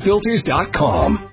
Filters.com.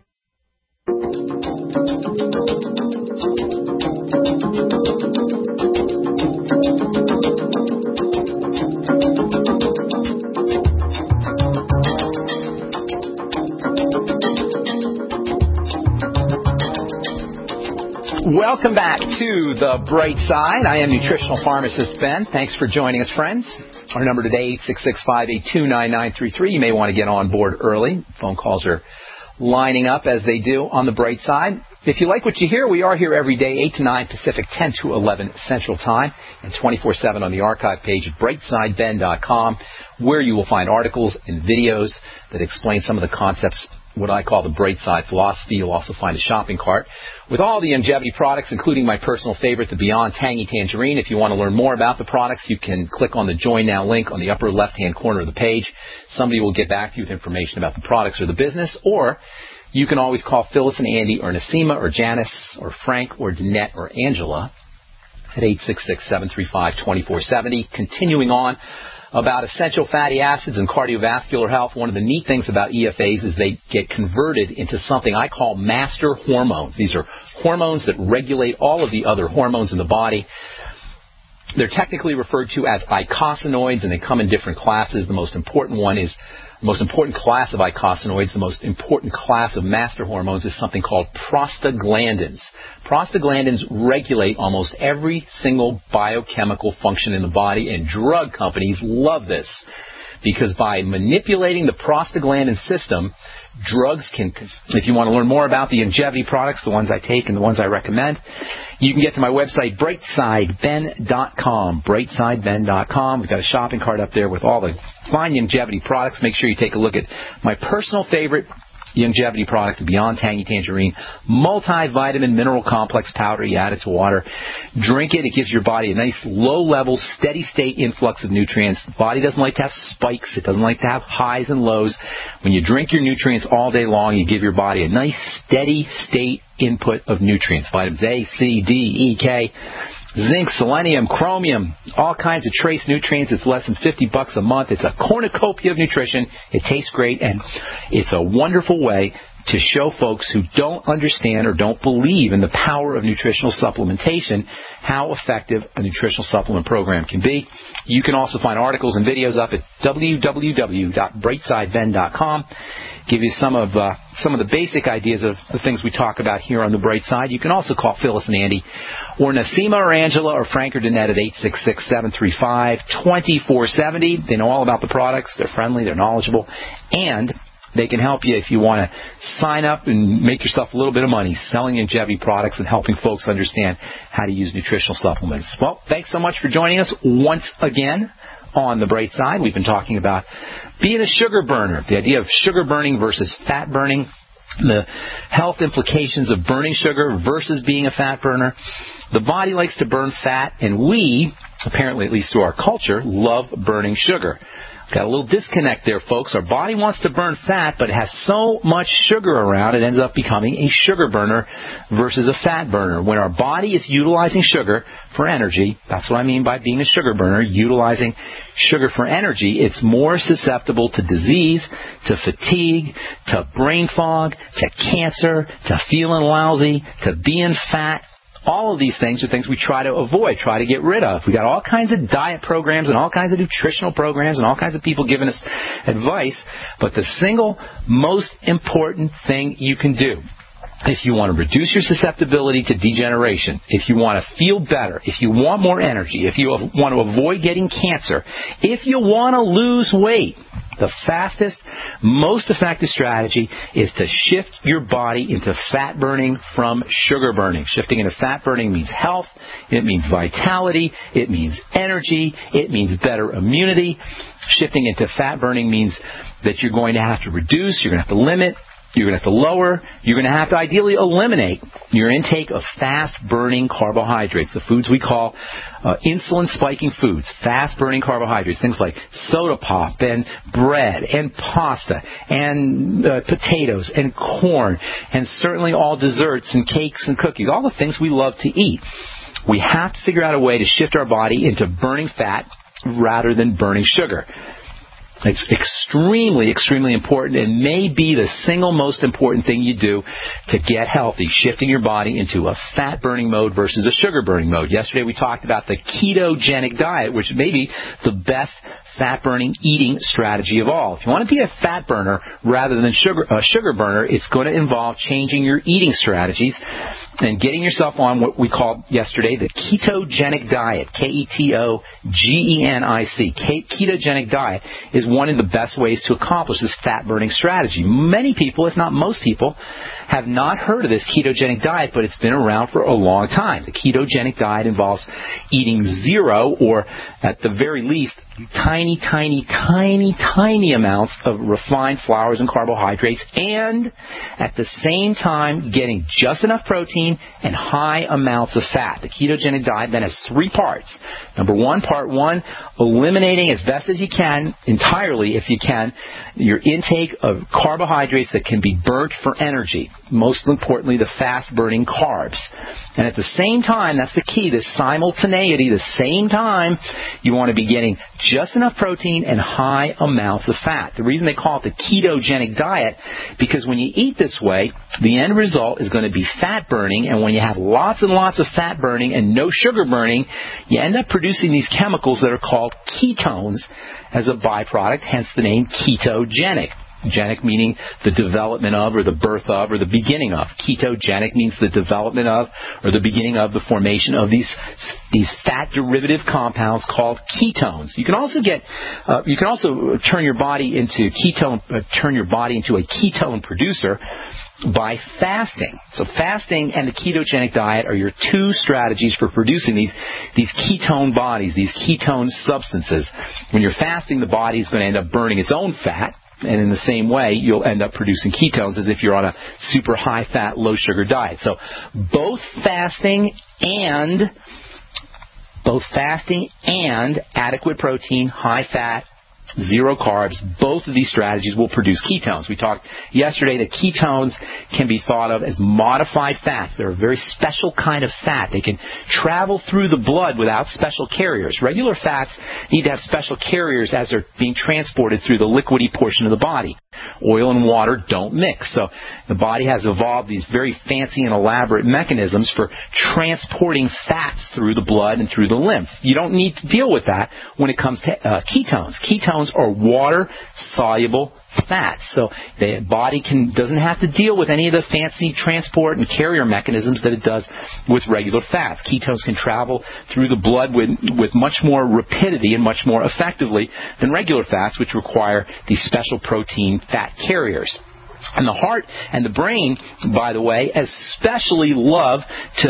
Welcome back to The Bright Side. I am nutritional pharmacist Ben. Thanks for joining us, friends. Our number today, 866-582-9933. You may want to get on board early. Phone calls are lining up as they do on The Bright Side. If you like what you hear, we are here every day, 8 to 9 Pacific, 10 to 11 Central Time, and 24/7 on the archive page at brightsideben.com, where you will find articles and videos that explain some of the concepts, what I call the Bright Side philosophy. You'll also find a shopping cart with all the longevity products, including my personal favorite, the Beyond Tangy Tangerine. If you want to learn more about the products, you can click on the Join Now link on the upper left-hand corner of the page. Somebody will get back to you with information about the products or the business, or you can always call Phyllis and Andy or Nasima or Janice or Frank or Danette or Angela at 866-735-2470. Continuing on about essential fatty acids and cardiovascular health, one of the neat things about EFAs is they get converted into something I call master hormones. These are hormones that regulate all of the other hormones in the body. They're technically referred to as eicosanoids, and they come in different classes. The most important class of eicosanoids, the most important class of master hormones is something called prostaglandins. Prostaglandins regulate almost every single biochemical function in the body, and drug companies love this because by manipulating the prostaglandin system, drugs can, if you want to learn more about the longevity products, the ones I take and the ones I recommend, you can get to my website, brightsideben.com, brightsideben.com. We've got a shopping cart up there with all the fine longevity products. Make sure you take a look at my personal favorite longevity product, the Beyond Tangy Tangerine multivitamin mineral complex powder. You add it to water, drink it. It gives your body a nice low-level, steady-state influx of nutrients. The body doesn't like to have spikes. It doesn't like to have highs and lows. When you drink your nutrients all day long, you give your body a nice, steady-state input of nutrients. Vitamins A, C, D, E, K, zinc, selenium, chromium, all kinds of trace nutrients. It's less than $50 a month. It's a cornucopia of nutrition. It tastes great, and it's a wonderful way to show folks who don't understand or don't believe in the power of nutritional supplementation how effective a nutritional supplement program can be. You can also find articles and videos up at www.brightsideben.com. Give you some of the basic ideas of the things we talk about here on The Bright Side. You can also call Phyllis and Andy or Nasima or Angela or Frank or Danette at 866-735-2470. They know all about the products. They're friendly. They're knowledgeable. And they can help you if you want to sign up and make yourself a little bit of money selling longevity products and helping folks understand how to use nutritional supplements. Well, thanks so much for joining us once again on The Bright Side. We've been talking about being a sugar burner, the idea of sugar burning versus fat burning, the health implications of burning sugar versus being a fat burner. The body likes to burn fat, and we, apparently at least through our culture, love burning sugar. Got a little disconnect there, folks. Our body wants to burn fat, but it has so much sugar around, it ends up becoming a sugar burner versus a fat burner. When our body is utilizing sugar for energy, that's what I mean by being a sugar burner, utilizing sugar for energy, it's more susceptible to disease, to fatigue, to brain fog, to cancer, to feeling lousy, to being fat. All of these things are things we try to avoid, try to get rid of. We've got all kinds of diet programs and all kinds of nutritional programs and all kinds of people giving us advice. But the single most important thing you can do if you want to reduce your susceptibility to degeneration, if you want to feel better, if you want more energy, if you want to avoid getting cancer, if you want to lose weight, the fastest, most effective strategy is to shift your body into fat burning from sugar burning. Shifting into fat burning means health, it means vitality, it means energy, it means better immunity. Shifting into fat burning means that you're going to have to reduce, you're going to have to limit, you're going to have to lower, you're going to have to ideally eliminate your intake of fast-burning carbohydrates, the foods we call insulin-spiking foods, fast-burning carbohydrates, things like soda pop and bread and pasta and potatoes and corn and certainly all desserts and cakes and cookies, all the things we love to eat. We have to figure out a way to shift our body into burning fat rather than burning sugar. It's extremely, extremely important and may be the single most important thing you do to get healthy, shifting your body into a fat-burning mode versus a sugar-burning mode. Yesterday we talked about the ketogenic diet, which may be the best fat-burning eating strategy of all. If you want to be a fat burner rather than a sugar burner, it's going to involve changing your eating strategies and getting yourself on what we called yesterday the ketogenic diet, Ketogenic. Ketogenic diet is one of the best ways to accomplish this fat-burning strategy. Many people, if not most people, have not heard of this ketogenic diet, but it's been around for a long time. The ketogenic diet involves eating zero, or at the very least, tiny amounts of refined flours and carbohydrates, and at the same time getting just enough protein and high amounts of fat. The ketogenic diet then has 3 parts. Number 1, part 1, eliminating as best as you can, entirely if you can, your intake of carbohydrates that can be burnt for energy. Most importantly, the fast-burning carbs. And at the same time, that's the key, the simultaneity, the same time, you want to be getting just enough protein and high amounts of fat. The reason they call it the ketogenic diet, because when you eat this way, the end result is going to be fat burning, and when you have lots and lots of fat burning and no sugar burning, you end up producing these chemicals that are called ketones as a byproduct, hence the name ketogenic. Genic meaning the development of, or the birth of, or the beginning of. Ketogenic means the development of, or the beginning of, the formation of these fat derivative compounds called ketones. You can also turn your body into a ketone producer by fasting. So fasting and the ketogenic diet are your 2 strategies for producing these ketone bodies, these ketone substances. When you're fasting, the body is going to end up burning its own fat. And in the same way, you'll end up producing ketones as if you're on a super high-fat, low-sugar diet. So both fasting and adequate protein, high-fat, zero carbs, both of these strategies will produce ketones. We talked yesterday that ketones can be thought of as modified fats. They're a very special kind of fat. They can travel through the blood without special carriers. Regular fats need to have special carriers as they're being transported through the liquidy portion of the body. Oil and water don't mix. So the body has evolved these very fancy and elaborate mechanisms for transporting fats through the blood and through the lymph. You don't need to deal with that when it comes to ketones. Ketones are water-soluble fats. So the body doesn't have to deal with any of the fancy transport and carrier mechanisms that it does with regular fats. Ketones can travel through the blood with much more rapidity and much more effectively than regular fats, which require these special protein fat carriers. And the heart and the brain, by the way, especially love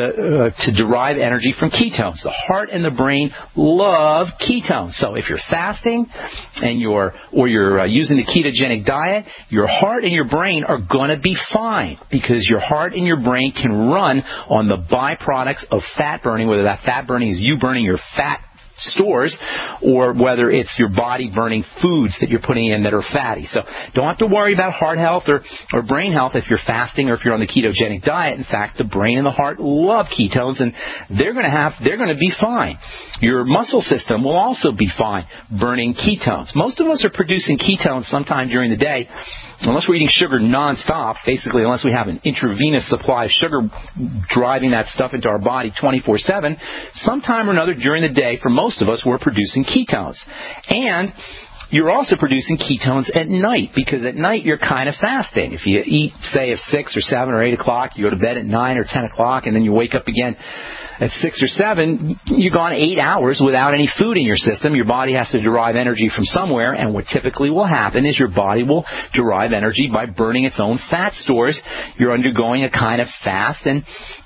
to derive energy from ketones. The heart and the brain love ketones. So if you're fasting and you're using the ketogenic diet, your heart and your brain are going to be fine, because your heart and your brain can run on the byproducts of fat burning, whether that fat burning is you burning your fat stores, or whether it's your body burning foods that you're putting in that are fatty. So don't have to worry about heart health or brain health if you're fasting or if you're on the ketogenic diet. In fact, the brain and the heart love ketones, and they're going to be fine. Your muscle system will also be fine burning ketones. Most of us are producing ketones sometime during the day, unless we're eating sugar nonstop, basically unless we have an intravenous supply of sugar driving that stuff into our body 24/7, sometime or another during the day, for most of us, we're producing ketones. And you're also producing ketones at night, because at night you're kind of fasting. If you eat, say, at 6 or 7 or 8 o'clock, you go to bed at 9 or 10 o'clock, and then you wake up again at 6 or 7, you've gone 8 hours without any food in your system. Your body has to derive energy from somewhere, and what typically will happen is your body will derive energy by burning its own fat stores. You're undergoing a kind of fast, and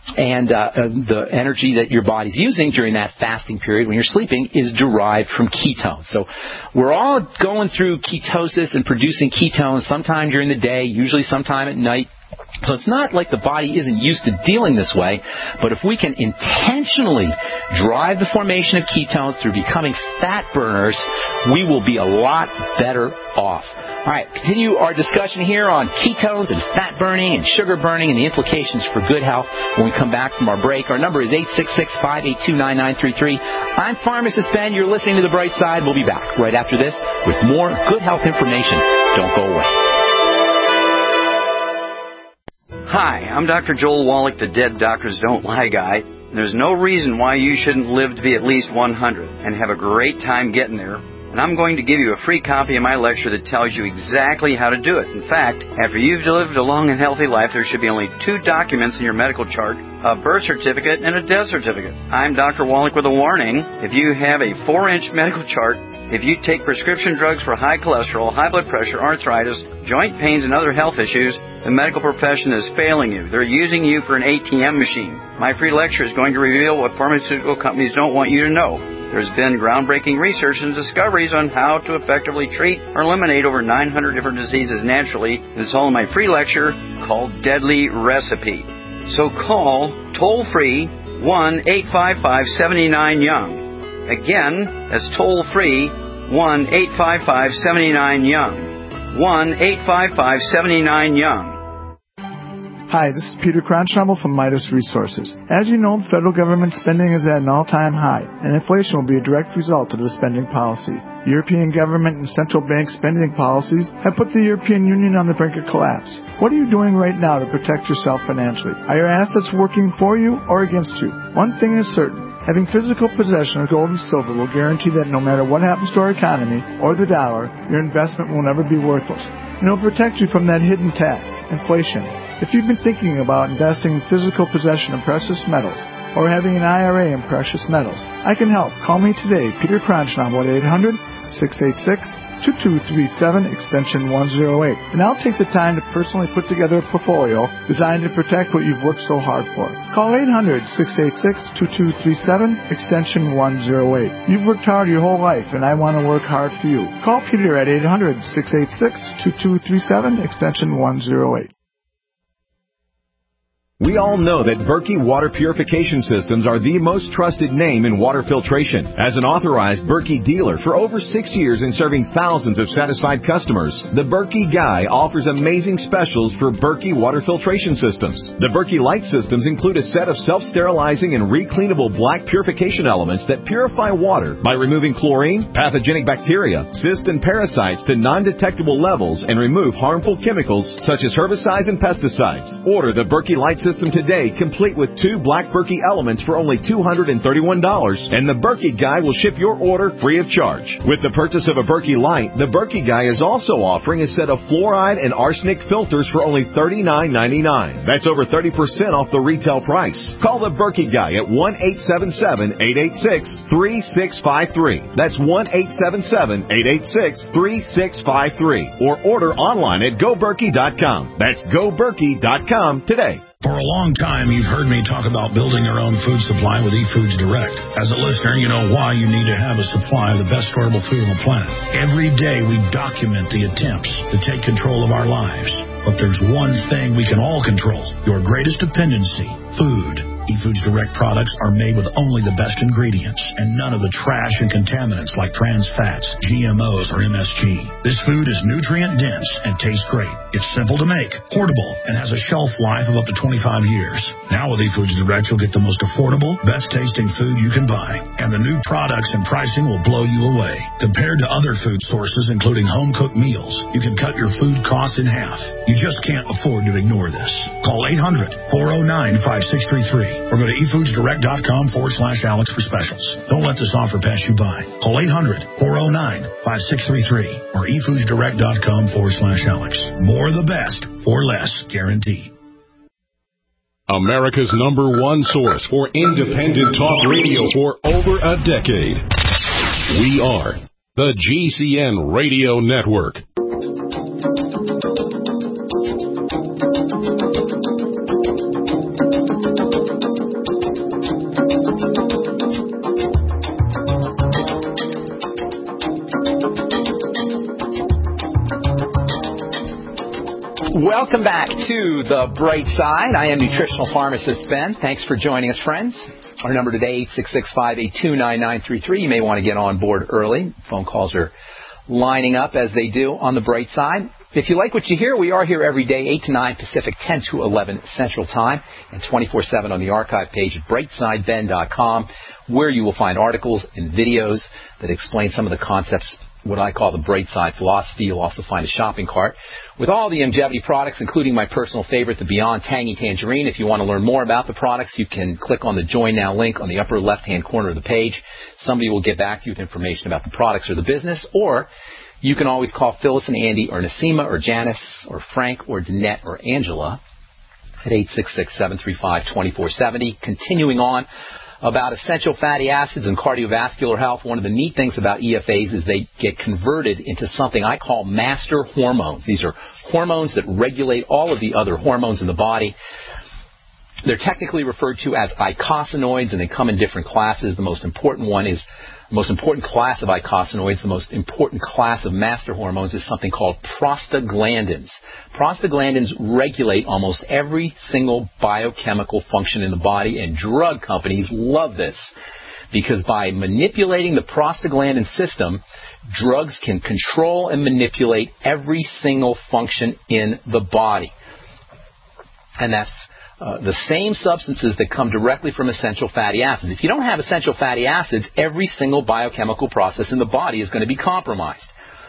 the energy that your body's using during that fasting period when you're sleeping is derived from ketones. So we're all going through ketosis and producing ketones sometime during the day, usually sometime at night. So it's not like the body isn't used to dealing this way, but if we can intentionally drive the formation of ketones through becoming fat burners, we will be a lot better off. All right, continue our discussion here on ketones and fat burning and sugar burning and the implications for good health when we come back from our break. Our number is 866-582-9933. I'm Pharmacist Ben. You're listening to The Bright Side. We'll be back right after this with more good health information. Don't go away. Hi, I'm Dr. Joel Wallach, the Dead Doctors Don't Lie guy. There's no reason why you shouldn't live to be at least 100 and have a great time getting there. And I'm going to give you a free copy of my lecture that tells you exactly how to do it. In fact, after you've lived a long and healthy life, there should be only 2 documents in your medical chart, a birth certificate and a death certificate. I'm Dr. Wallach with a warning. If you have a 4-inch medical chart, if you take prescription drugs for high cholesterol, high blood pressure, arthritis, joint pains, and other health issues, the medical profession is failing you. They're using you for an ATM machine. My free lecture is going to reveal what pharmaceutical companies don't want you to know. There's been groundbreaking research and discoveries on how to effectively treat or eliminate over 900 different diseases naturally. And it's all in my free lecture called Deadly Recipe. So call toll-free 1-855-79-YOUNG. Again, that's toll-free 1-855-79-YOUNG. 1-855-79-YOUNG. Hi, this is Peter Cronschnabel from Midas Resources. As you know, federal government spending is at an all-time high, and inflation will be a direct result of the spending policy. European government and central bank spending policies have put the European Union on the brink of collapse. What are you doing right now to protect yourself financially? Are your assets working for you or against you? One thing is certain. Having physical possession of gold and silver will guarantee that no matter what happens to our economy or the dollar, your investment will never be worthless. And it will protect you from that hidden tax, inflation. If you've been thinking about investing in physical possession of precious metals or having an IRA in precious metals, I can help. Call me today, Peter Cronschnabel, at 800-686-2237, extension 108. And I'll take the time to personally put together a portfolio designed to protect what you've worked so hard for. Call 800-686-2237, extension 108. You've worked hard your whole life, and I want to work hard for you. Call Peter at 800-686-2237, extension 108. We all know that Berkey Water Purification Systems are the most trusted name in water filtration. As an authorized Berkey dealer for over 6 years and serving thousands of satisfied customers, the Berkey Guy offers amazing specials for Berkey Water Filtration Systems. The Berkey Light Systems include a set of self-sterilizing and recleanable black purification elements that purify water by removing chlorine, pathogenic bacteria, cysts, and parasites to non-detectable levels and remove harmful chemicals such as herbicides and pesticides. Order the Berkey Light System today, complete with 2 black Berkey elements for only $231, and the Berkey Guy will ship your order free of charge. With the purchase of a Berkey Light, the Berkey Guy is also offering a set of fluoride and arsenic filters for only $39.99. That's over 30% off the retail price. Call the Berkey Guy at 1-877-886-3653. That's 1-877-886-3653. Or order online at GoBerkey.com. That's GoBerkey.com today. For a long time, you've heard me talk about building your own food supply with eFoods Direct. As a listener, you know why you need to have a supply of the best storable food on the planet. Every day, we document the attempts to take control of our lives. But there's one thing we can all control, your greatest dependency, food. eFoods Direct products are made with only the best ingredients and none of the trash and contaminants like trans fats, GMOs, or MSG. This food is nutrient-dense and tastes great. It's simple to make, portable, and has a shelf life of up to 25 years. Now with eFoods Direct, you'll get the most affordable, best-tasting food you can buy. And the new products and pricing will blow you away. Compared to other food sources, including home-cooked meals, you can cut your food costs in half. You just can't afford to ignore this. Call 800-409-5633 or go to efoodsdirect.com/Alex for specials. Don't let this offer pass you by. Call 800-409-5633 or efoodsdirect.com/Alex. More of the best for less, guaranteed. America's #1 source for independent talk radio for over a decade. We are the GCN Radio Network. Welcome back to The Bright Side. I am nutritional pharmacist Ben. Thanks for joining us, friends. Our number today, 866-582-9933. You may want to get on board early. Phone calls are lining up as they do on The Bright Side. If you like what you hear, we are here every day, 8 to 9 Pacific, 10 to 11 Central Time, and 24/7 on the archive page at brightsideben.com, where you will find articles and videos that explain some of the concepts, what I call the Bright Side philosophy. You'll also find a shopping cart with all the Youngevity products, including my personal favorite, the Beyond Tangy Tangerine. If you want to learn more about the products, you can click on the Join Now link on the upper left-hand corner of the page. Somebody will get back to you with information about the products or the business, or you can always call Phyllis and Andy or Nasima or Janice or Frank or Danette or Angela at 866-735-2470. Continuing on about essential fatty acids and cardiovascular health, one of the neat things about EFAs is they get converted into something I call master hormones. These are hormones that regulate all of the other hormones in the body. They're technically referred to as eicosanoids, and they come in different classes. The most important class of eicosanoids, the most important class of master hormones is something called prostaglandins. Prostaglandins regulate almost every single biochemical function in the body, and drug companies love this because by manipulating the prostaglandin system, drugs can control and manipulate every single function in the body. And that's the same substances that come directly from essential fatty acids. If you don't have essential fatty acids, every single biochemical process in the body is going to be compromised.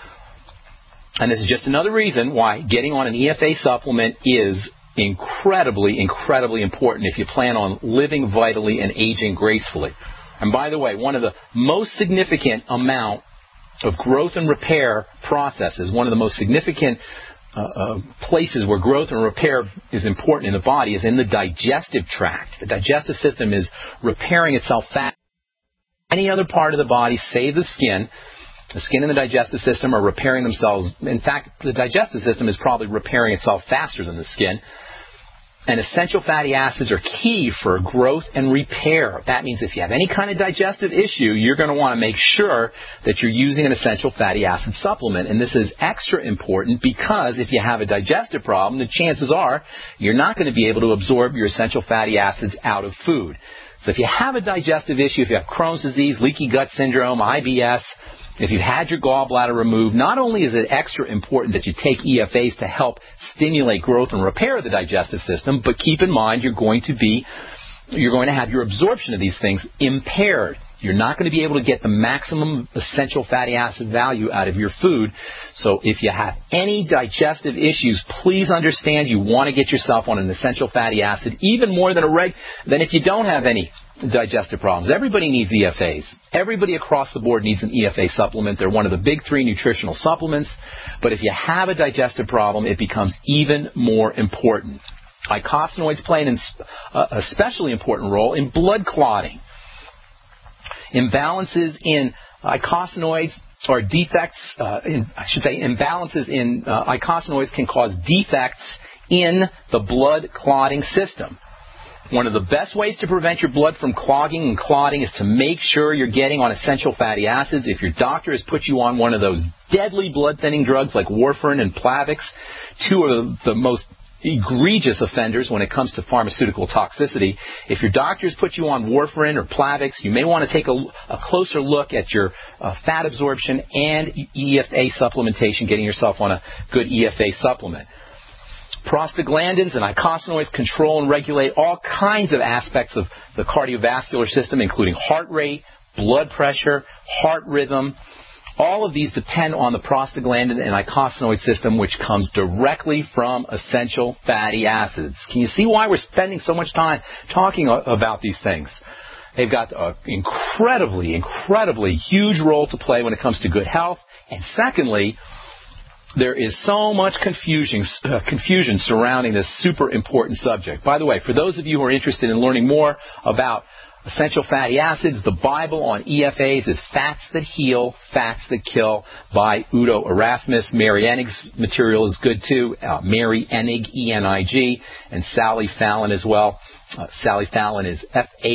And this is just another reason why getting on an EFA supplement is incredibly, incredibly important if you plan on living vitally and aging gracefully. And by the way, one of the most significant amount of growth and repair processes, one of the most significant places where growth and repair is important in the body is in the digestive tract. The digestive system is repairing itself fast. Any other part of the body, save the skin and the digestive system are repairing themselves. In fact, the digestive system is probably repairing itself faster than the skin. And essential fatty acids are key for growth and repair. That means if you have any kind of digestive issue, you're going to want to make sure that you're using an essential fatty acid supplement. And this is extra important because if you have a digestive problem, the chances are you're not going to be able to absorb your essential fatty acids out of food. So if you have a digestive issue, if you have Crohn's disease, leaky gut syndrome, IBS, if you've had your gallbladder removed, not only is it extra important that you take EFAs to help stimulate growth and repair the digestive system, but keep in mind you're going to have your absorption of these things impaired. You're not going to be able to get the maximum essential fatty acid value out of your food. So if you have any digestive issues, please understand you want to get yourself on an essential fatty acid even more than if you don't have any digestive problems. Everybody needs EFAs. Everybody across the board needs an EFA supplement. They're one of the big three nutritional supplements. But if you have a digestive problem, it becomes even more important. Eicosanoids play an especially important role in blood clotting. Imbalances in eicosanoids or defects, imbalances in eicosanoids can cause defects in the blood clotting system. One of the best ways to prevent your blood from clogging and clotting is to make sure you're getting on essential fatty acids. If your doctor has put you on one of those deadly blood-thinning drugs like warfarin and Plavix, two of the most egregious offenders when it comes to pharmaceutical toxicity. If your doctor's put you on warfarin or Plavix, you may want to take a closer look at your fat absorption and EFA supplementation, getting yourself on a good EFA supplement. Prostaglandins and eicosanoids control and regulate all kinds of aspects of the cardiovascular system, including heart rate, blood pressure, heart rhythm. All of these depend on the prostaglandin and eicosanoid system, which comes directly from essential fatty acids. Can you see why we're spending so much time talking about these things? They've got an incredibly, incredibly huge role to play when it comes to good health. And secondly, there is so much confusion surrounding this super important subject. By the way, for those of you who are interested in learning more about Essential fatty acids, the Bible on EFAs is Fats That Heal, Fats That Kill by Udo Erasmus. Mary Enig's material is good too. Mary Enig, E-N-I-G, and Sally Fallon as well. Sally Fallon is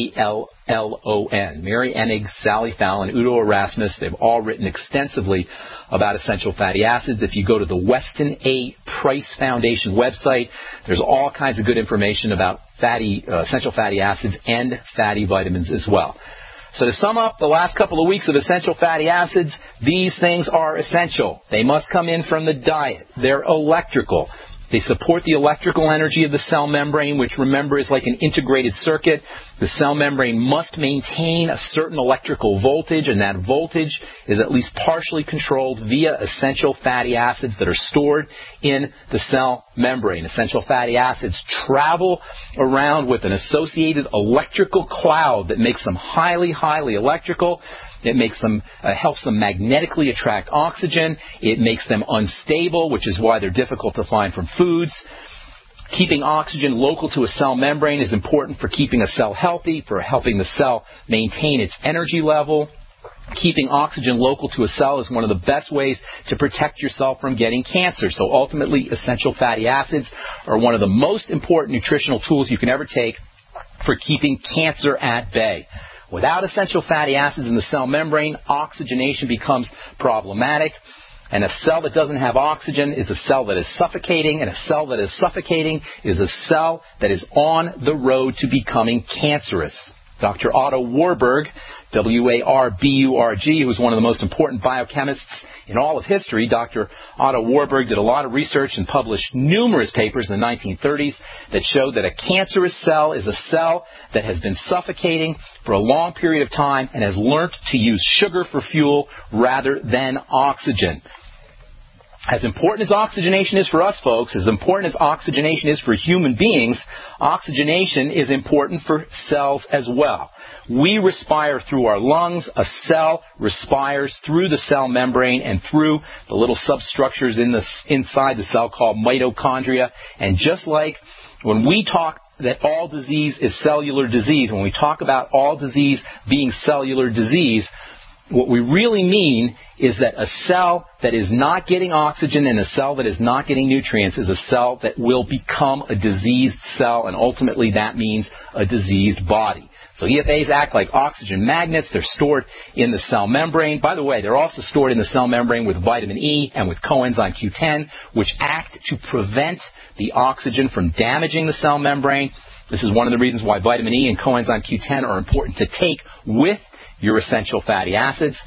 F-A-L-L-O-N. Mary Enig, Sally Fallon, Udo Erasmus, they've all written extensively about essential fatty acids. If you go to the Weston A. Price Foundation website, there's all kinds of good information about essential fatty acids and fatty vitamins as well. So to sum up the last couple of weeks of essential fatty acids, these things are essential. They must come in from the diet. They're electrical. They support the electrical energy of the cell membrane, which, remember, is like an integrated circuit. The cell membrane must maintain a certain electrical voltage, and that voltage is at least partially controlled via essential fatty acids that are stored in the cell membrane. Essential fatty acids travel around with an associated electrical cloud that makes them highly, highly electrical. It makes them, helps them magnetically attract oxygen. It makes them unstable, which is why they're difficult to find from foods. Keeping oxygen local to a cell membrane is important for keeping a cell healthy, for helping the cell maintain its energy level. Keeping oxygen local to a cell is one of the best ways to protect yourself from getting cancer. So ultimately, essential fatty acids are one of the most important nutritional tools you can ever take for keeping cancer at bay. Without essential fatty acids in the cell membrane, oxygenation becomes problematic. And a cell that doesn't have oxygen is a cell that is suffocating, and a cell that is suffocating is a cell that is on the road to becoming cancerous. Dr. Otto Warburg, W-A-R-B-U-R-G, who was one of the most important biochemists in all of history, Dr. Otto Warburg did a lot of research and published numerous papers in the 1930s that showed that a cancerous cell is a cell that has been suffocating for a long period of time and has learned to use sugar for fuel rather than oxygen. As important as oxygenation is for us, folks, as important as oxygenation is for human beings, oxygenation is important for cells as well. We respire through our lungs. A cell respires through the cell membrane and through the little substructures inside the cell called mitochondria. And just like when we talk that all disease is cellular disease, when we talk about all disease being cellular disease, what we really mean is that a cell that is not getting oxygen and a cell that is not getting nutrients is a cell that will become a diseased cell, and ultimately that means a diseased body. So EFAs act like oxygen magnets. They're stored in the cell membrane. By the way, they're also stored in the cell membrane with vitamin E and with coenzyme Q10, which act to prevent the oxygen from damaging the cell membrane. This is one of the reasons why vitamin E and coenzyme Q10 are important to take with your essential fatty acids.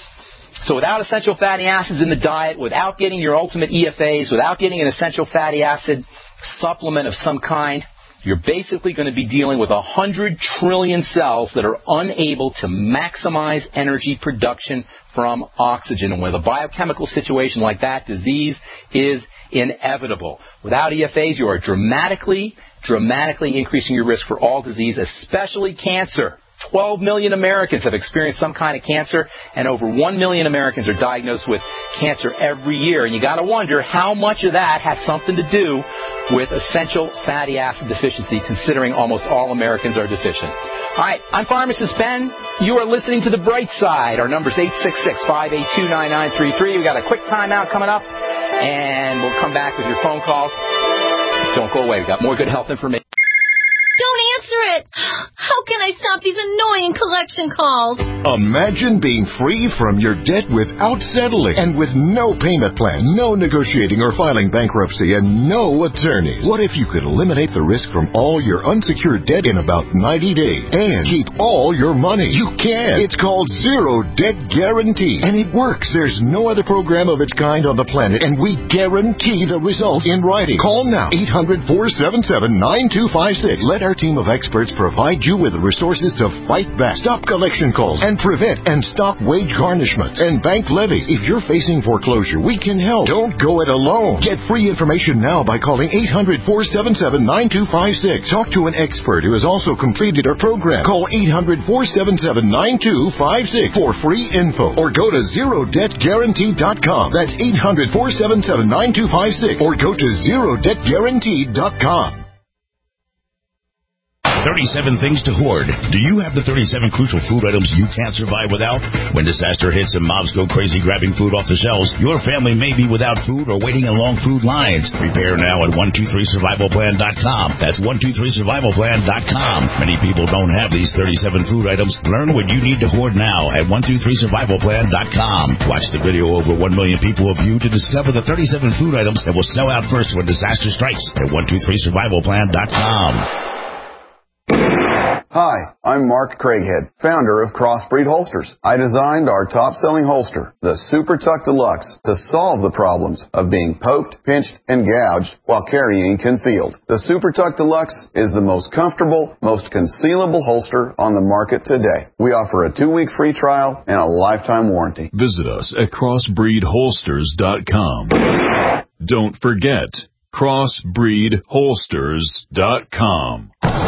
So without essential fatty acids in the diet, without getting your ultimate EFAs, without getting an essential fatty acid supplement of some kind, you're basically going to be dealing with 100 trillion cells that are unable to maximize energy production from oxygen. And with a biochemical situation like that, disease is inevitable. Without EFAs, you are dramatically increasing your risk for all disease, especially cancer. 12 million Americans have experienced some kind of cancer, and over 1 million Americans are diagnosed with cancer every year. And you got to wonder how much of that has something to do with essential fatty acid deficiency, considering almost all Americans are deficient. All right, I'm Pharmacist Ben. You are listening to The Bright Side. Our number's 866-582-9933. We got a quick timeout coming up, and we'll come back with your phone calls. Don't go away. We got more good health information. Don't answer it! How can I stop these annoying collection calls? Imagine being free from your debt without settling and with no payment plan, no negotiating or filing bankruptcy, and no attorneys. What if you could eliminate the risk from all your unsecured debt in about 90 days and keep all your money? You can. It's called Zero Debt Guarantee, and it works. There's no other program of its kind on the planet, and we guarantee the results in writing. Call now, 800-477-9256. Let our team of experts provide you with the resources to fight back, stop collection calls, and prevent and stop wage garnishments and bank levies. If you're facing foreclosure, we can help. Don't go it alone. Get free information now by calling 800-477-9256. Talk to an expert who has also completed our program. Call 800-477-9256 for free info, or go to ZeroDebtGuarantee.com. That's 800-477-9256, or go to ZeroDebtGuarantee.com. 37 things to hoard. Do you have the 37 crucial food items you can't survive without? When disaster hits and mobs go crazy grabbing food off the shelves, your family may be without food or waiting in long food lines. Prepare now at 123survivalplan.com. That's 123survivalplan.com. Many people don't have these 37 food items. Learn what you need to hoard now at 123survivalplan.com. Watch the video over 1 million people have viewed to discover the 37 food items that will sell out first when disaster strikes at 123survivalplan.com. Hi, I'm Mark Craighead, founder of Crossbreed Holsters. I designed our top-selling holster, the Super Tuck Deluxe, to solve the problems of being poked, pinched, and gouged while carrying concealed. The Super Tuck Deluxe is the most comfortable, most concealable holster on the market today. We offer a 2-week free trial and a lifetime warranty. Visit us at crossbreedholsters.com. Don't forget, crossbreedholsters.com.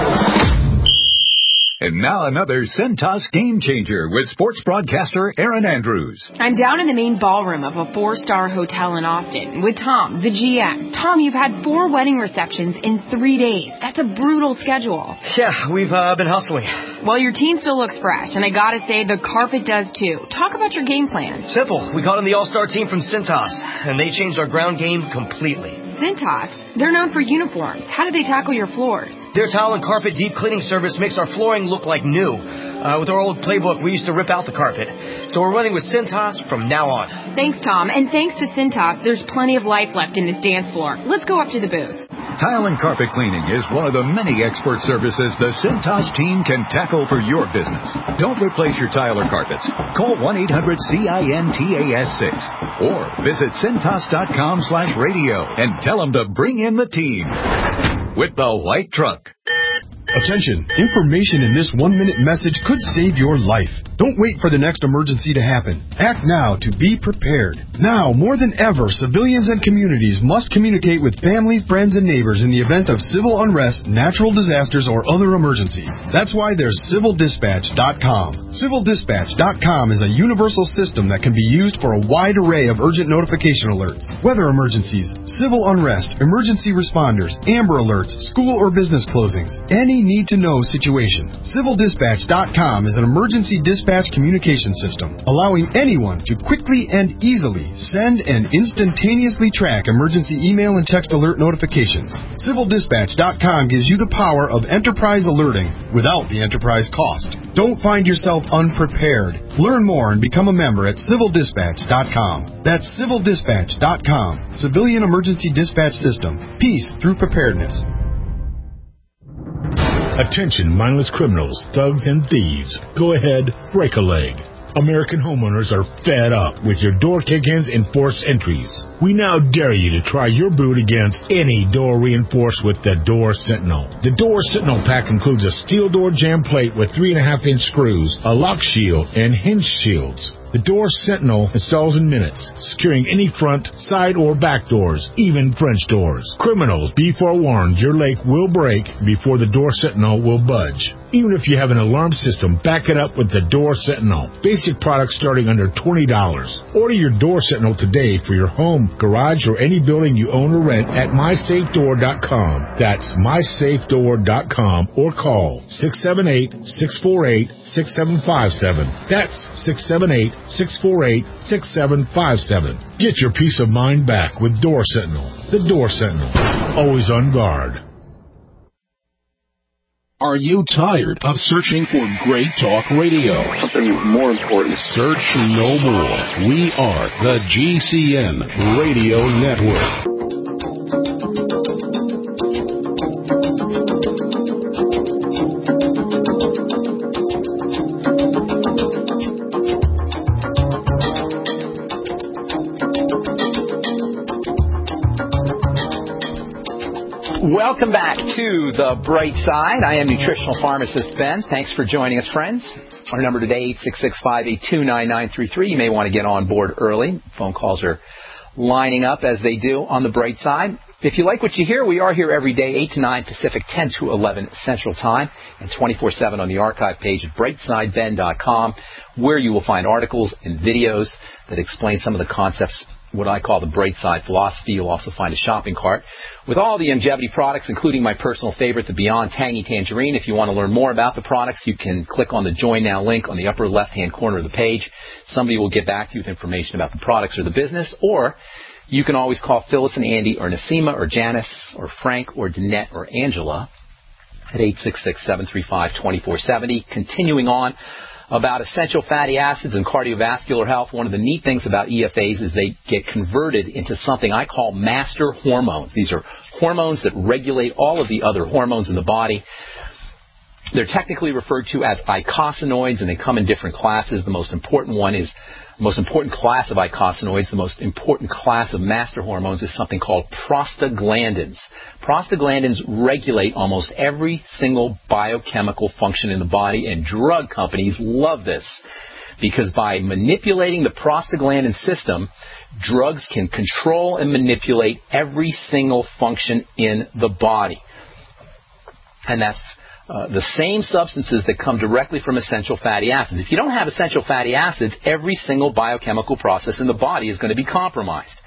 And now another Cintas game changer with sports broadcaster Erin Andrews. I'm down in the main ballroom of a 4-star hotel in Austin with Tom, the GM. Tom, you've had 4 wedding receptions in 3 days. That's a brutal schedule. Yeah, we've been hustling. Well, your team still looks fresh, and I gotta say, the carpet does too. Talk about your game plan. Simple. We got in the all-star team from Cintas, and they changed our ground game completely. Cintas? They're known for uniforms. How do they tackle your floors? Their tile and carpet deep cleaning service makes our flooring look like new. With our old playbook, we used to rip out the carpet. So we're running with Cintas from now on. Thanks, Tom. And thanks to Cintas, there's plenty of life left in this dance floor. Let's go up to the booth. Tile and carpet cleaning is one of the many expert services the Cintas team can tackle for your business. Don't replace your tile or carpets. Call 1-800-CINTAS-6 or visit Cintas.com/radio and tell them to bring in the team with the white truck. Attention, information in this 1-minute message could save your life. Don't wait for the next emergency to happen. Act now to be prepared. Now, more than ever, civilians and communities must communicate with family, friends, and neighbors in the event of civil unrest, natural disasters, or other emergencies. That's why there's CivilDispatch.com. CivilDispatch.com is a universal system that can be used for a wide array of urgent notification alerts. Weather emergencies, civil unrest, emergency responders, Amber Alerts, school or business closings, any need-to-know situation. CivilDispatch.com is an emergency dispatch communication system, allowing anyone to quickly and easily send and instantaneously track emergency email and text alert notifications. CivilDispatch.com gives you the power of enterprise alerting without the enterprise cost. Don't find yourself unprepared. Learn more and become a member at CivilDispatch.com. That's CivilDispatch.com. Civilian Emergency Dispatch System. Peace through preparedness. Attention, mindless criminals, thugs, and thieves. Go ahead, break a leg. American homeowners are fed up with your door kick-ins and forced entries. We now dare you to try your boot against any door reinforced with the Door Sentinel. The Door Sentinel pack includes a steel door jamb plate with 3.5-inch screws, a lock shield, and hinge shields. The Door Sentinel installs in minutes, securing any front, side, or back doors, even French doors. Criminals, be forewarned, your leg will break before the Door Sentinel will budge. Even if you have an alarm system, back it up with the Door Sentinel. Basic products starting under $20. Order your Door Sentinel today for your home, garage, or any building you own or rent at MySafeDoor.com. That's MySafeDoor.com or call 678-648-6757. That's 678-648-6757. Get your peace of mind back with Door Sentinel. The Door Sentinel. Always on guard. Are you tired of searching for great talk radio? Something more important. Search no more. We are the GCN Radio Network. Welcome back to The Bright Side. I am nutritional pharmacist Ben. Thanks for joining us, friends. Our number today, 866-582-9933. You may want to get on board early. Phone calls are lining up as they do on The Bright Side. If you like what you hear, we are here every day, 8 to 9 Pacific, 10 to 11 Central Time, and 24/7 on the archive page at brightsideben.com, where you will find articles and videos that explain some of the concepts what I call the bright side philosophy. You'll also find a shopping cart with all the Youngevity products, including my personal favorite, the Beyond Tangy Tangerine. If you want to learn more about the products, you can click on the Join Now link on the upper left-hand corner of the page. Somebody will get back to you with information about the products or the business, or you can always call Phyllis and Andy or Nasima or Janice or Frank or Danette or Angela at 866-735-2470. Continuing on about essential fatty acids and cardiovascular health, one of the neat things about EFAs is they get converted into something I call master hormones. These are hormones that regulate all of the other hormones in the body. They're technically referred to as eicosanoids, and they come in different classes. The most important class of eicosanoids, the most important class of master hormones is something called prostaglandins. Prostaglandins regulate almost every single biochemical function in the body, and drug companies love this because by manipulating the prostaglandin system, drugs can control and manipulate every single function in the body. And that's the same substances that come directly from essential fatty acids. If you don't have essential fatty acids, every single biochemical process in the body is going to be compromised.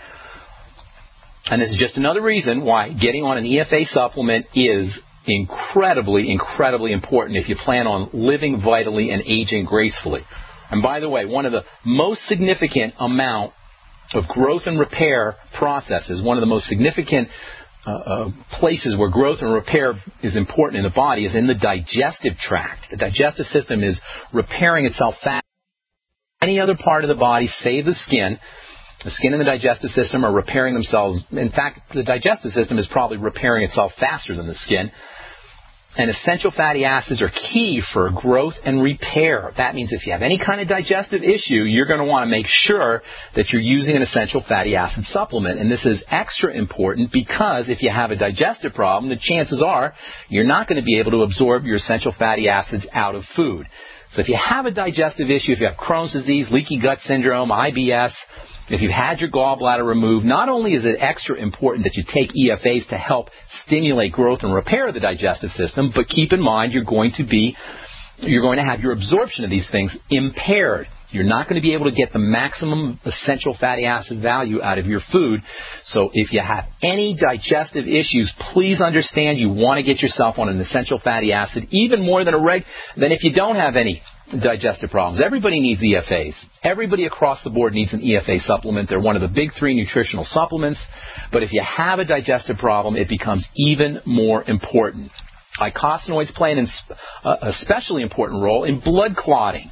And this is just another reason why getting on an EFA supplement is incredibly, incredibly important if you plan on living vitally and aging gracefully. And by the way, one of the most significant amount of growth and repair processes, one of the most significant places where growth and repair is important in the body is in the digestive tract. The digestive system is repairing itself fast. Any other part of the body, save the skin and the digestive system are repairing themselves. In fact, the digestive system is probably repairing itself faster than the skin. And essential fatty acids are key for growth and repair. That means if you have any kind of digestive issue, you're going to want to make sure that you're using an essential fatty acid supplement. And this is extra important because if you have a digestive problem, the chances are you're not going to be able to absorb your essential fatty acids out of food. So if you have a digestive issue, if you have Crohn's disease, leaky gut syndrome, IBS, if you've had your gallbladder removed, not only is it extra important that you take EFAs to help stimulate growth and repair the digestive system, but keep in mind you're going to have your absorption of these things impaired. You're not going to be able to get the maximum essential fatty acid value out of your food. So if you have any digestive issues, please understand you want to get yourself on an essential fatty acid, even more than than if you don't have any digestive problems. Everybody needs EFAs. Everybody across the board needs an EFA supplement. They're one of the big 3 nutritional supplements. But if you have a digestive problem, it becomes even more important. Eicosanoids play an especially important role in blood clotting.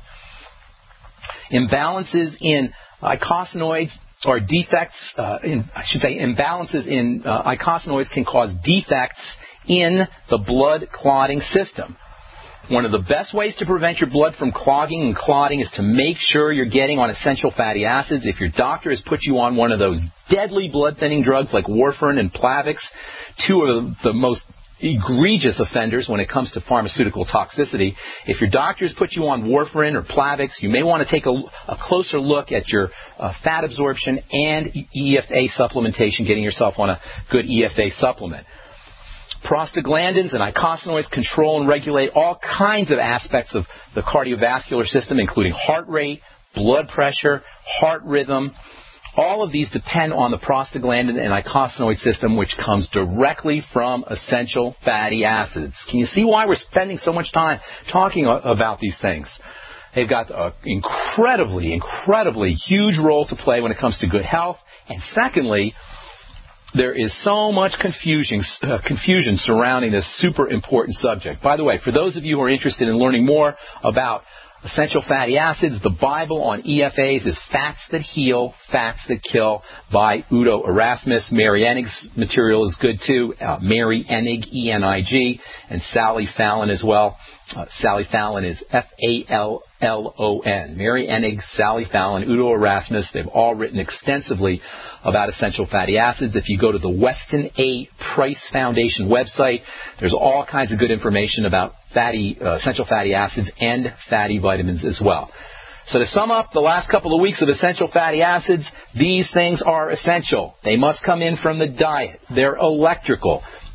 Imbalances in eicosanoids or defects, imbalances in eicosanoids can cause defects in the blood clotting system. One of the best ways to prevent your blood from clogging and clotting is to make sure you're getting on essential fatty acids. If your doctor has put you on one of those deadly blood-thinning drugs like warfarin and Plavix, 2 of the most egregious offenders when it comes to pharmaceutical toxicity. If your doctors put you on warfarin or Plavix, you may want to take a closer look at your fat absorption and EFA supplementation, getting yourself on a good EFA supplement. Prostaglandins and eicosanoids control and regulate all kinds of aspects of the cardiovascular system, including heart rate, blood pressure, heart rhythm. All of these depend on the prostaglandin and eicosanoid system, which comes directly from essential fatty acids. Can you see why we're spending so much time talking about these things? They've got an incredibly, incredibly huge role to play when it comes to good health. And secondly, there is so much confusion surrounding this super important subject. By the way, for those of you who are interested in learning more about essential fatty acids, the Bible on EFAs is Fats That Heal, Fats That Kill by Udo Erasmus. Mary Enig's material is good too. Mary Enig, E-N-I-G, and Sally Fallon as well. Sally Fallon is F-A-L-L-O-N. Mary Enig, Sally Fallon, Udo Erasmus, they've all written extensively about essential fatty acids. If you go to the Weston A. Price Foundation website, there's all kinds of good information about essential fatty acids and fatty vitamins as well. So to sum up the last couple of weeks of essential fatty acids, these things are essential. They must come in from the diet. They're electrical.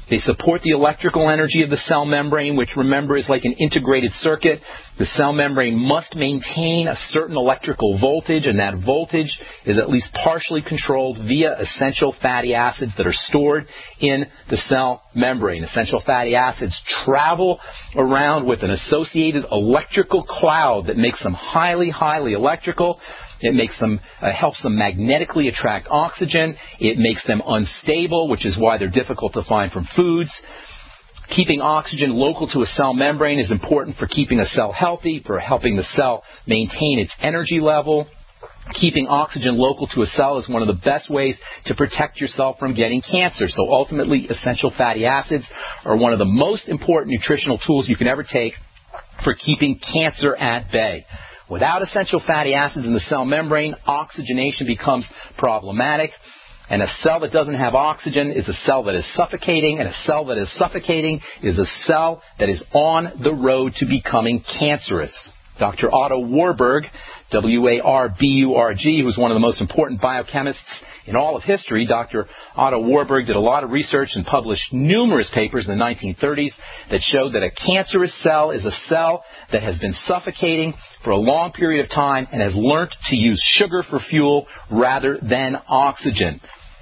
They support the electrical energy of the cell membrane, which, remember, is like an integrated circuit. The cell membrane must maintain a certain electrical voltage, and that voltage is at least partially controlled via essential fatty acids that are stored in the cell membrane. Essential fatty acids travel around with an associated electrical cloud that makes them highly, highly electrical. It makes them, helps them magnetically attract oxygen. It makes them unstable, which is why they're difficult to find from foods. Keeping oxygen local to a cell membrane is important for keeping a cell healthy, for helping the cell maintain its energy level. Keeping oxygen local to a cell is one of the best ways to protect yourself from getting cancer. So ultimately, essential fatty acids are one of the most important nutritional tools you can ever take for keeping cancer at bay. Without essential fatty acids in the cell membrane, oxygenation becomes problematic. And a cell that doesn't have oxygen is a cell that is suffocating, and a cell that is suffocating is a cell that is on the road to becoming cancerous. Dr. Otto Warburg, W-A-R-B-U-R-G, who was one of the most important biochemists in all of history, Dr. Otto Warburg did a lot of research and published numerous papers in the 1930s that showed that a cancerous cell is a cell that has been suffocating for a long period of time and has learned to use sugar for fuel rather than oxygen.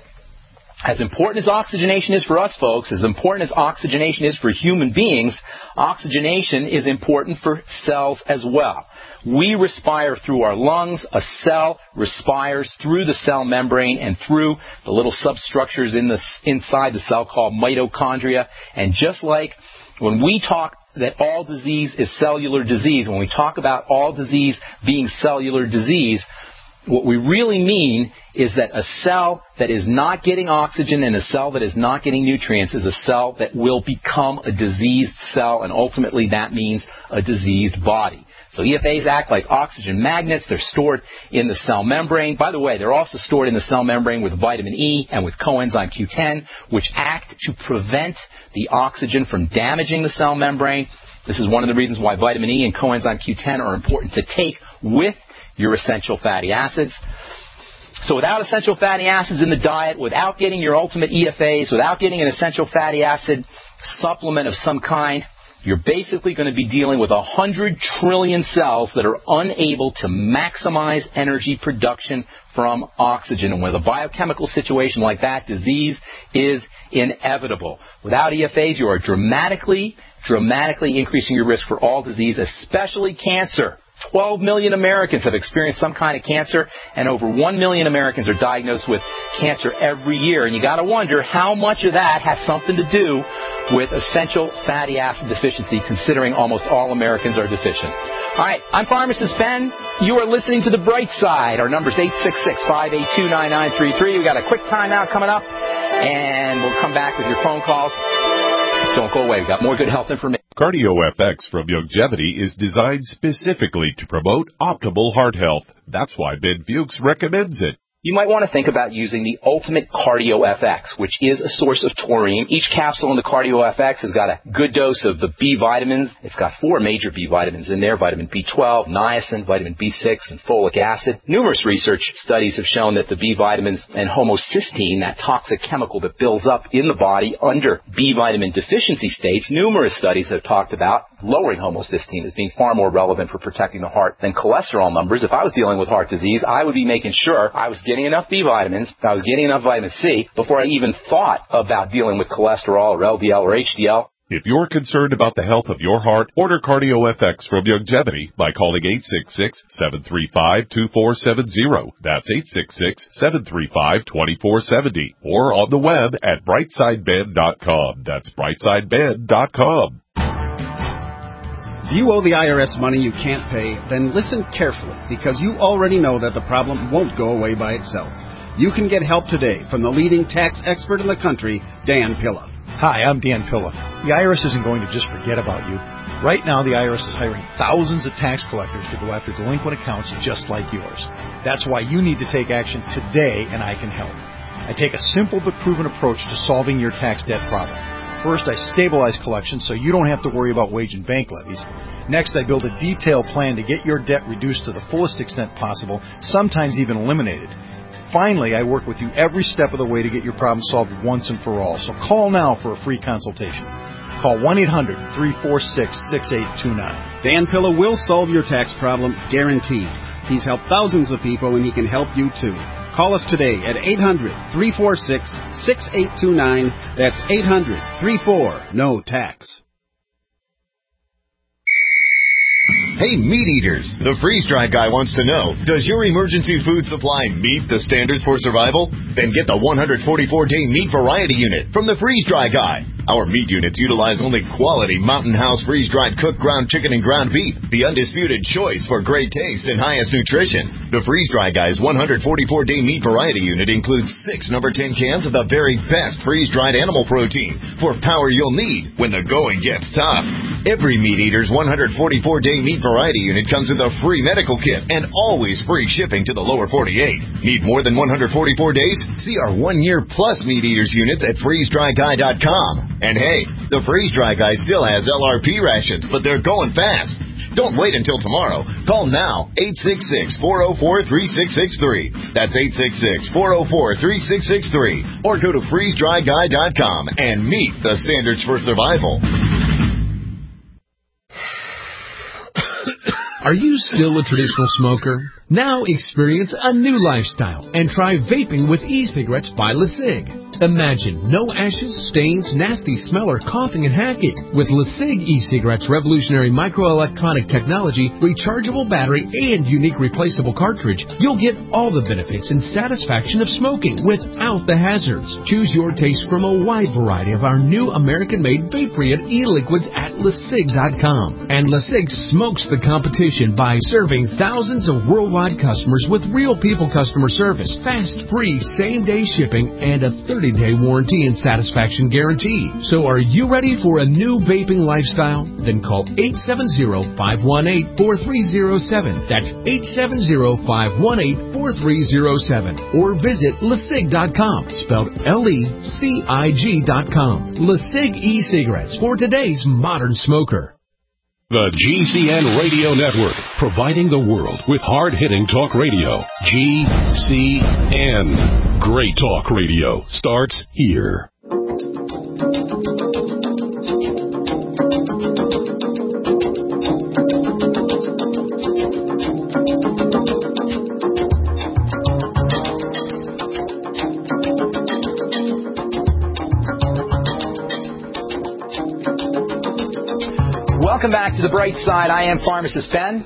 As important as oxygenation is for us, folks, as important as oxygenation is for human beings, oxygenation is important for cells as well. We respire through our lungs. A cell respires through the cell membrane and through the little substructures inside the cell called mitochondria. And just like when we talk that all disease is cellular disease, when we talk about all disease being cellular disease, what we really mean is that a cell that is not getting oxygen and a cell that is not getting nutrients is a cell that will become a diseased cell, and ultimately that means a diseased body. So EFAs act like oxygen magnets. They're stored in the cell membrane. By the way, they're also stored in the cell membrane with vitamin E and with coenzyme Q10, which act to prevent the oxygen from damaging the cell membrane. This is one of the reasons why vitamin E and coenzyme Q10 are important to take with your essential fatty acids. So without essential fatty acids in the diet, without getting your ultimate EFAs, without getting an essential fatty acid supplement of some kind, you're basically going to be dealing with 100 trillion cells that are unable to maximize energy production from oxygen. And with a biochemical situation like that, disease is inevitable. Without EFAs, you are dramatically increasing your risk for all disease, especially cancer. 12 million Americans have experienced some kind of cancer, and over 1 million Americans are diagnosed with cancer every year. And you got to wonder how much of that has something to do with essential fatty acid deficiency, considering almost all Americans are deficient. All right, I'm Pharmacist Ben. You are listening to The Bright Side. Our number's 866-582-9933. We got a quick timeout coming up, and we'll come back with your phone calls. Don't go away. We've got more good health information. CardioFX from Youngevity is designed specifically to promote optimal heart health. That's why Ben Fuchs recommends it. You might want to think about using the Ultimate CardioFX, which is a source of taurine. Each capsule in the CardioFX has got a good dose of the B vitamins. It's got 4 major B vitamins in there: vitamin B12, niacin, vitamin B6, and folic acid. Numerous research studies have shown that the B vitamins and homocysteine, that toxic chemical that builds up in the body under B vitamin deficiency states, numerous studies have talked about lowering homocysteine as being far more relevant for protecting the heart than cholesterol numbers. If I was dealing with heart disease, I would be making sure I was getting enough B vitamins, I was getting enough vitamin C before I even thought about dealing with cholesterol or LDL or HDL. If you're concerned about the health of your heart, order CardioFX from Youngevity by calling 866-735-2470. That's 866-735-2470. Or on the web at brightsideben.com. That's brightsideben.com. If you owe the IRS money you can't pay, then listen carefully, because you already know that the problem won't go away by itself. You can get help today from the leading tax expert in the country, Dan Pilla. Hi, I'm Dan Pilla. The IRS isn't going to just forget about you. Right now, the IRS is hiring thousands of tax collectors to go after delinquent accounts just like yours. That's why you need to take action today, and I can help. I take a simple but proven approach to solving your tax debt problem. First, I stabilize collections so you don't have to worry about wage and bank levies. Next, I build a detailed plan to get your debt reduced to the fullest extent possible, sometimes even eliminated. Finally, I work with you every step of the way to get your problem solved once and for all. So call now for a free consultation. Call 1-800-346-6829. Dan Pilla will solve your tax problem, guaranteed. He's helped thousands of people, and he can help you too. Call us today at 800-346-6829. That's 800-34-NO-TAX. Hey, meat eaters, the freeze-dried guy wants to know, does your emergency food supply meet the standards for survival? Then get the 144-day meat variety unit from the freeze-dry guy. Our meat units utilize only quality Mountain House freeze-dried cooked ground chicken and ground beef, the undisputed choice for great taste and highest nutrition. The freeze-dry guy's 144-day meat variety unit includes 6 number 10 cans of the very best freeze-dried animal protein for power you'll need when the going gets tough. Every meat eater's 144-day meat variety unit comes with a free medical kit and always free shipping to the lower 48. Need more than 144 days? See our 1-year plus meat eaters units at freezedryguy.com. And hey, the Freeze Dry Guy still has LRP rations, but they're going fast. Don't wait until tomorrow. Call now, 866-404-3663. That's 866-404-3663. Or go to freezedryguy.com and meet the standards for survival. Are you still a traditional smoker? Now experience a new lifestyle and try vaping with e-cigarettes by LeSig. Imagine no ashes, stains, nasty smell, or coughing and hacking. With LeSig e-cigarettes' revolutionary microelectronic technology, rechargeable battery, and unique replaceable cartridge, you'll get all the benefits and satisfaction of smoking without the hazards. Choose your taste from a wide variety of our new American-made Vaporeon e-liquids at LeSig.com. And LeSig smokes the competition by serving thousands of worldwide customers with real people customer service, fast, free, same-day shipping, and a 30-day warranty and satisfaction guarantee. So are you ready for a new vaping lifestyle? Then call 870-518-4307. That's 870-518-4307. Or visit LeSig.com, spelled LECIG.com. LeSig e-cigarettes for today's modern smoker. The GCN Radio Network, providing the world with hard-hitting talk radio. GCN. Great talk radio starts here. Welcome back to The Bright Side. I am Pharmacist Ben.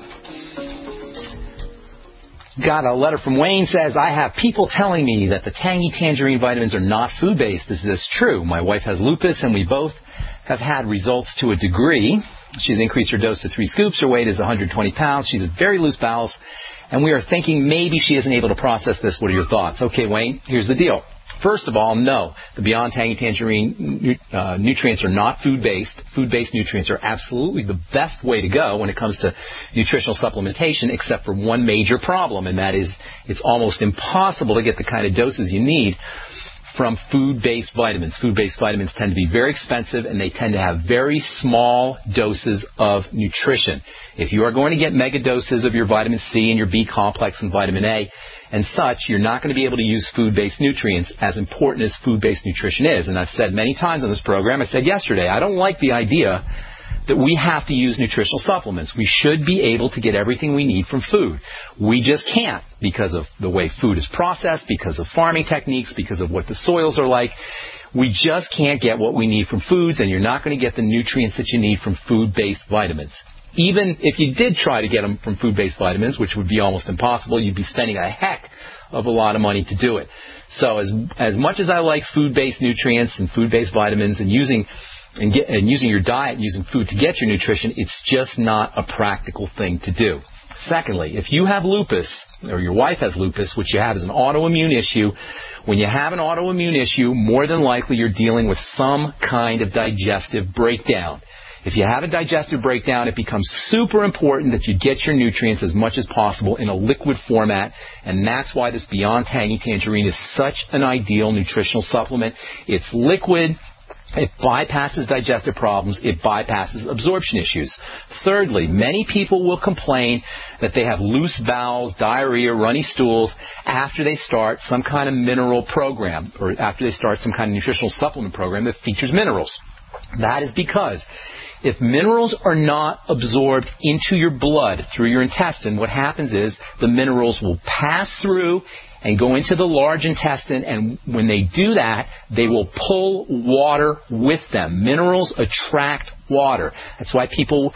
Got a letter from Wayne. Says, I have people telling me that the tangy tangerine vitamins are not food-based. Is this true? My wife has lupus, and we both have had results to a degree. She's increased her dose to 3 scoops. Her weight is 120 pounds. She's very loose bowels, and we are thinking maybe she isn't able to process this. What are your thoughts? Okay, Wayne, here's the deal. First of all, no. The Beyond Tangy Tangerine nutrients are not food-based. Food-based nutrients are absolutely the best way to go when it comes to nutritional supplementation, except for one major problem, and that is it's almost impossible to get the kind of doses you need from food-based vitamins. Food-based vitamins tend to be very expensive, and they tend to have very small doses of nutrition. If you are going to get mega doses of your vitamin C and your B complex and vitamin A and such, you're not going to be able to use food-based nutrients, as important as food-based nutrition is. And I've said many times on this program, I said yesterday, I don't like the idea that we have to use nutritional supplements. We should be able to get everything we need from food. We just can't because of the way food is processed, because of farming techniques, because of what the soils are like. We just can't get what we need from foods, and you're not going to get the nutrients that you need from food-based vitamins. Even if you did try to get them from food-based vitamins, which would be almost impossible, you'd be spending a heck of a lot of money to do it. So as much as I like food-based nutrients and food-based vitamins and using your diet, using food to get your nutrition, it's just not a practical thing to do. Secondly, if you have lupus, or your wife has lupus, which you have as an autoimmune issue, when you have an autoimmune issue, more than likely you're dealing with some kind of digestive breakdown. If you have a digestive breakdown, it becomes super important that you get your nutrients as much as possible in a liquid format, and that's why this Beyond Tangy Tangerine is such an ideal nutritional supplement. It's liquid. It bypasses digestive problems. It bypasses absorption issues. Thirdly, many people will complain that they have loose bowels, diarrhea, runny stools after they start some kind of mineral program or after they start some kind of nutritional supplement program that features minerals. That is because if minerals are not absorbed into your blood through your intestine, what happens is the minerals will pass through and go into the large intestine, and when they do that, they will pull water with them. Minerals attract water. That's why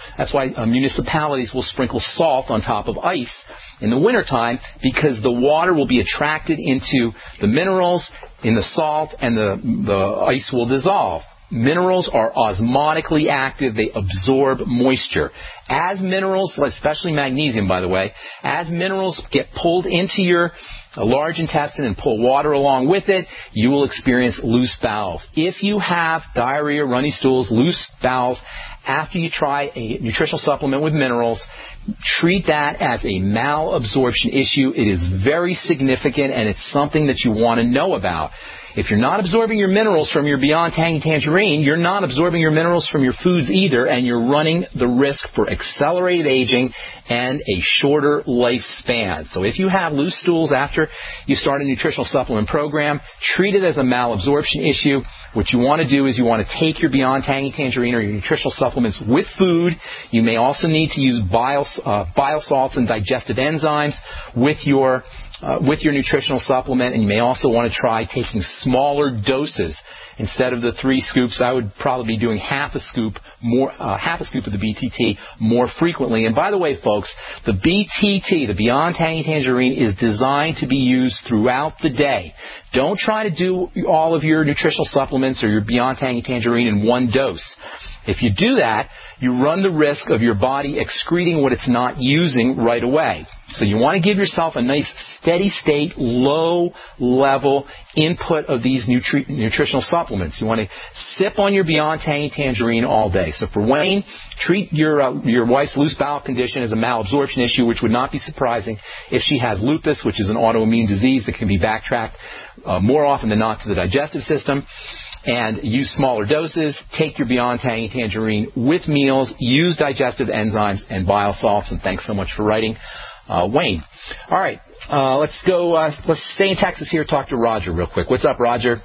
municipalities will sprinkle salt on top of ice in the wintertime, because the water will be attracted into the minerals in the salt, and the ice will dissolve. Minerals are osmotically active. They absorb moisture. As minerals, especially magnesium, by the way, as minerals get pulled into your large intestine and pull water along with it, you will experience loose bowels. If you have diarrhea, runny stools, loose bowels, after you try a nutritional supplement with minerals, treat that as a malabsorption issue. It is very significant, and it's something that you want to know about. If you're not absorbing your minerals from your Beyond Tangy Tangerine, you're not absorbing your minerals from your foods either, and you're running the risk for accelerated aging and a shorter lifespan. So if you have loose stools after you start a nutritional supplement program, treat it as a malabsorption issue. What you want to do is you want to take your Beyond Tangy Tangerine or your nutritional supplements with food. You may also need to use bile salts and digestive enzymes with your nutritional supplement, and you may also want to try taking smaller doses. Instead of the 3 scoops, I would probably be doing half a scoop of the BTT more frequently. And by the way, folks, the BTT, the Beyond Tangy Tangerine, is designed to be used throughout the day. Don't try to do all of your nutritional supplements or your Beyond Tangy Tangerine in one dose. If you do that, you run the risk of your body excreting what it's not using right away. So you want to give yourself a nice steady state, low level input of these nutritional supplements. You want to sip on your Beyond Tangy Tangerine all day. So for Wayne, treat your wife's loose bowel condition as a malabsorption issue, which would not be surprising if she has lupus, which is an autoimmune disease that can be backtracked more often than not to the digestive system. And use smaller doses. Take your Beyond Tangy Tangerine with meals. Use digestive enzymes and bile salts. And thanks so much for writing, Wayne. All right, let's go. Let's stay in Texas here. Talk to Roger real quick. What's up, Roger?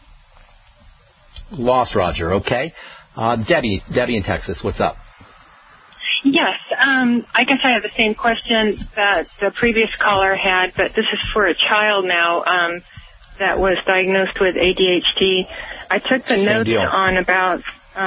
Lost Roger. Okay. Debbie in Texas. What's up? Yes, I guess I have the same question that the previous caller had, but this is for a child now that was diagnosed with ADHD. I took the notes on about,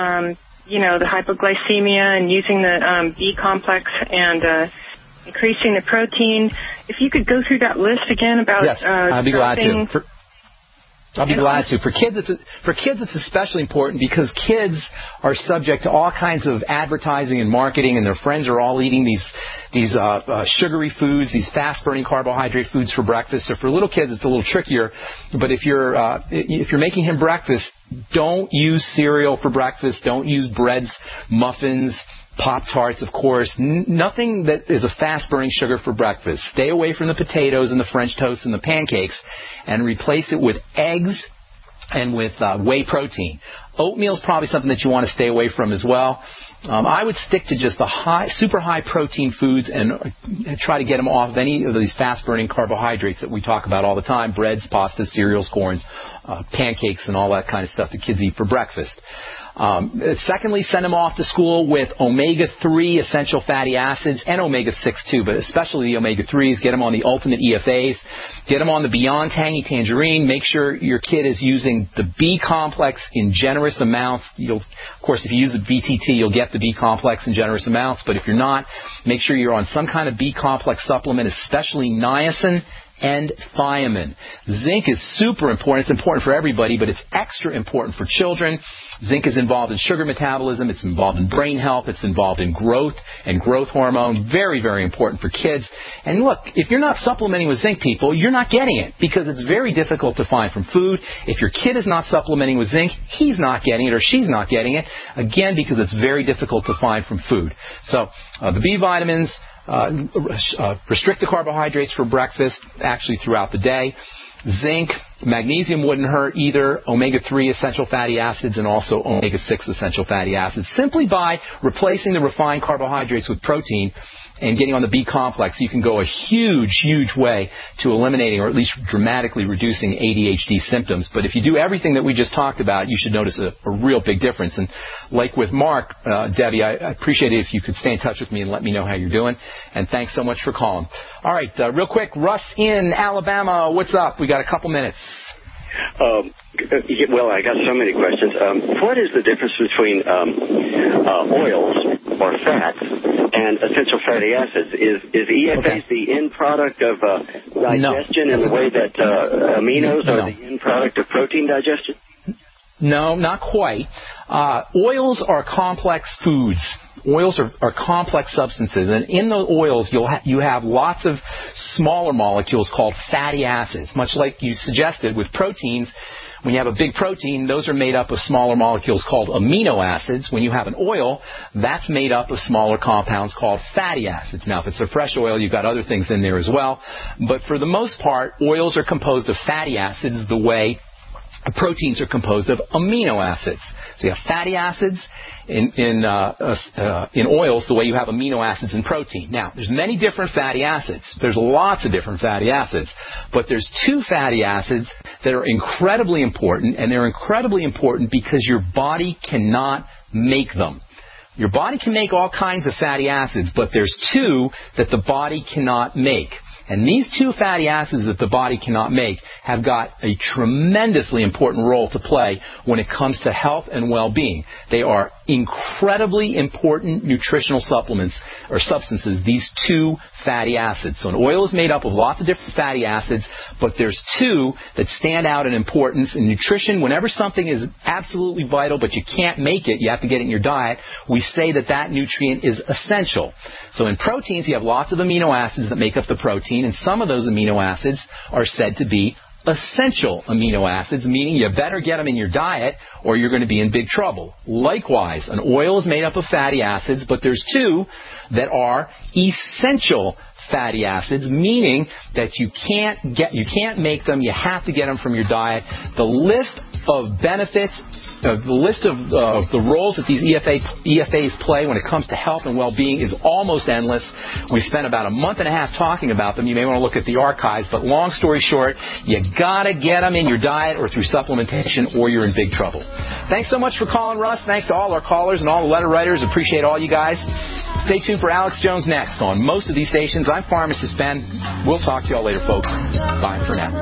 the hypoglycemia and using the B complex and increasing the protein. If you could go through that list again about... Yes, I'd be glad to. I'll be glad to. For kids, it's especially important because kids are subject to all kinds of advertising and marketing, and their friends are all eating these sugary foods, these fast-burning carbohydrate foods for breakfast. So for little kids, it's a little trickier. But if you're making him breakfast, don't use cereal for breakfast. Don't use breads, muffins, Pop-Tarts, of course. Nothing that is a fast-burning sugar for breakfast. Stay away from the potatoes and the French toast and the pancakes, and replace it with eggs and with whey protein. Oatmeal is probably something that you want to stay away from as well. I would stick to just the super high protein foods and try to get them off of any of these fast-burning carbohydrates that we talk about all the time: breads, pastas, cereals, corns, pancakes, and all that kind of stuff that kids eat for breakfast. Secondly, send them off to school with omega-3 essential fatty acids and omega-6 too, but especially the omega-3s. Get them on the Ultimate EFAs. Get them on the Beyond Tangy Tangerine. Make sure your kid is using the B complex in generous amounts. Of course, if you use the BTT, you'll get the B complex in generous amounts, but if you're not, make sure you're on some kind of B complex supplement, especially niacin and thiamine. Zinc is super important. It's important for everybody, but it's extra important for children. Zinc is involved in sugar metabolism. It's involved in brain health. It's involved in growth and growth hormone. Very, very important for kids. And look, if you're not supplementing with zinc, people, you're not getting it because it's very difficult to find from food. If your kid is not supplementing with zinc, he's not getting it or she's not getting it, again, because it's very difficult to find from food. So the B vitamins, restrict the carbohydrates for breakfast, actually throughout the day. Zinc, Magnesium wouldn't hurt either. Omega-3 essential fatty acids and also omega-6 essential fatty acids. Simply by replacing the refined carbohydrates with protein and getting on the B complex, you can go a huge, huge way to eliminating or at least dramatically reducing ADHD symptoms. But if you do everything that we just talked about, you should notice a real big difference. And like with Mark, Debbie, I appreciate it if you could stay in touch with me and let me know how you're doing. And thanks so much for calling. All right, real quick, Russ in Alabama, what's up? We got a couple minutes. Well, I got so many questions. What is the difference between oils or fats and essential fatty acids? Is EFAs the end product of digestion in the way that aminos are the end product of protein digestion? No, not quite. Oils are complex foods. Oils are complex substances, and in the oils you have lots of smaller molecules called fatty acids, much like you suggested with proteins. When you have a big protein, those are made up of smaller molecules called amino acids. When you have an oil, that's made up of smaller compounds called fatty acids. Now, if it's a fresh oil, you've got other things in there as well. But for the most part, oils are composed of fatty acids the way proteins are composed of amino acids. So you have fatty acids in oils the way you have amino acids in protein. Now, there's many different fatty acids. There's lots of different fatty acids. But there's two fatty acids that are incredibly important, and they're incredibly important because your body cannot make them. Your body can make all kinds of fatty acids, but there's two that the body cannot make. And these two fatty acids that the body cannot make have got a tremendously important role to play when it comes to health and well-being. They are incredibly important nutritional supplements or substances, these two fatty acids. So an oil is made up of lots of different fatty acids, but there's two that stand out in importance. In nutrition, whenever something is absolutely vital but you can't make it, you have to get it in your diet, we say that that nutrient is essential. So in proteins, you have lots of amino acids that make up the protein, and some of those amino acids are said to be essential amino acids, meaning you better get them in your diet or you're going to be in big trouble. Likewise, an oil is made up of fatty acids, but there's two that are essential fatty acids, meaning that you can't make them, you have to get them from your diet. The list of benefits, the list of the roles that these EFAs play when it comes to health and well-being is almost endless. We spent about a month and a half talking about them. You may want to look at the archives, but long story short, you got to get them in your diet or through supplementation or you're in big trouble. Thanks so much for calling, Russ. Thanks to all our callers and all the letter writers. Appreciate all you guys. Stay tuned for Alex Jones next on most of these stations. I'm Pharmacist Ben. We'll talk to you all later, folks. Bye for now.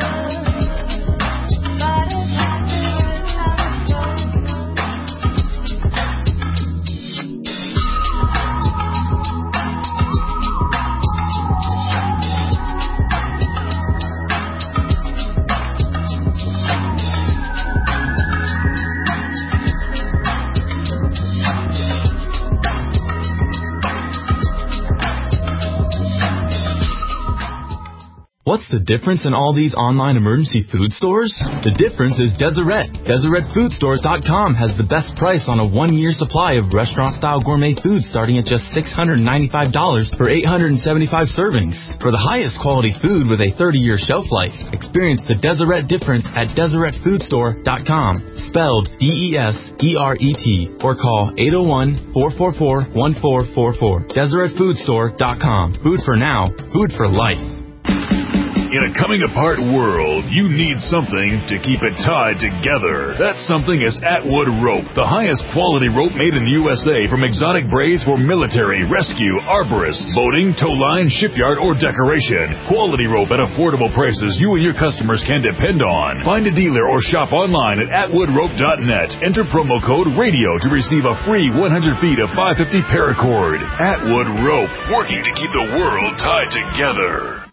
What's the difference in all these online emergency food stores? The difference is Deseret. DeseretFoodStores.com has the best price on a 1-year supply of restaurant-style gourmet food starting at just $695 for 875 servings. For the highest quality food with a 30-year shelf life, experience the Deseret difference at DeseretFoodStore.com, spelled DESERET, or call 801-444-1444. DeseretFoodStore.com. Food for now, food for life. In a coming-apart world, you need something to keep it tied together. That something is Atwood Rope, the highest quality rope made in the USA, from exotic braids for military, rescue, arborists, boating, tow line, shipyard, or decoration. Quality rope at affordable prices you and your customers can depend on. Find a dealer or shop online at atwoodrope.net. Enter promo code RADIO to receive a free 100 feet of 550 paracord. Atwood Rope, working to keep the world tied together.